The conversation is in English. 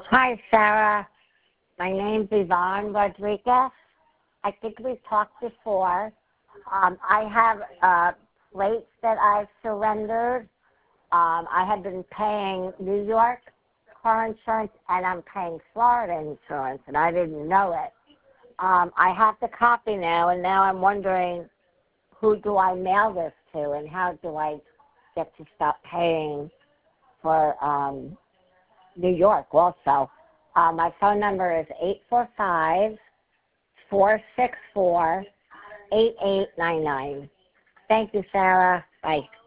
Hi, Sarah. My name's Yvonne Rodriguez. I think we've talked before. I have plates that I've surrendered. I have been paying New York car insurance, and I'm paying Florida insurance, and I didn't know it. I have the copy now, and now I'm wondering, who do I mail this to, and how do I get to stop paying for New York also? My phone number is 845-464-8899. Thank you, Sarah. Bye.